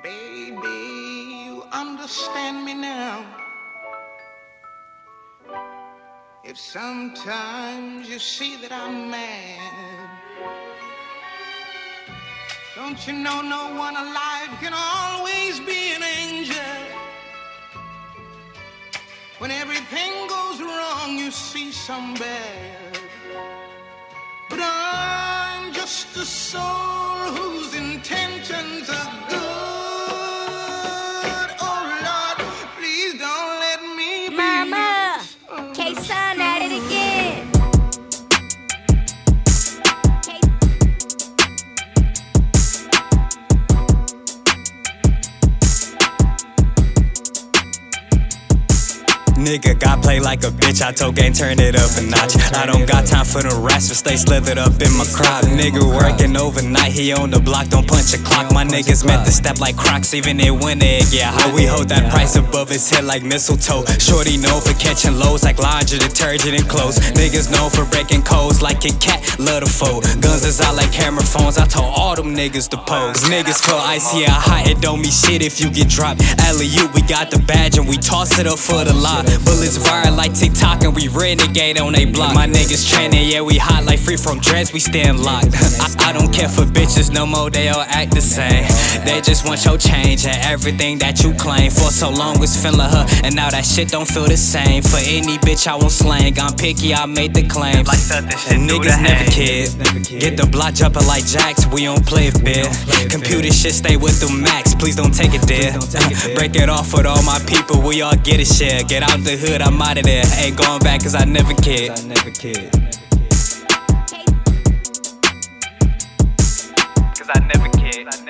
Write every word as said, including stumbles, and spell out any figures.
Baby, you understand me now. If sometimes you see that I'm mad, don't you know no one alive can always be an angel? When everything goes wrong, you see some bad. But I'm just a soul whose intentions are good. Oh Lord, please don't let me be. Mama, K-Sun at it again. Nigga got play like a bitch, I told gang turn it up a notch. I don't got time for the rats, but stay slithered up in my crop. Nigga working overnight, he on the block, don't punch a clock. My niggas meant to step like Crocs, even if when they get hot. We hold that price above his head like mistletoe. Shorty known for catching lows like laundry detergent and clothes. Niggas known for breaking codes like a cat, love the foe. Guns is out like camera phones, I told all them niggas to pose. Niggas feel icy and hot, it don't mean shit if you get dropped. Alley-oop, we got the badge and we toss it up for the lot. Bullets viral like TikTok and we renegade on they block. My niggas training, yeah, we hot like free from dreads, we stand locked. I, I don't care for bitches no more, they all act the same. They just want your change and everything that you claim. For so long was feeling her, and now that shit don't feel the same. For any bitch I won't slang, I'm picky, I made the claims. And niggas never kid. Get the block jumping like jacks, we don't play it big. Computer shit stay with the max, please don't take it there. Break it off with all my people, we all get a share. Get out the hood, I'm out of there. Ain't going back cause I never cared. I never cared. Cause I never cared.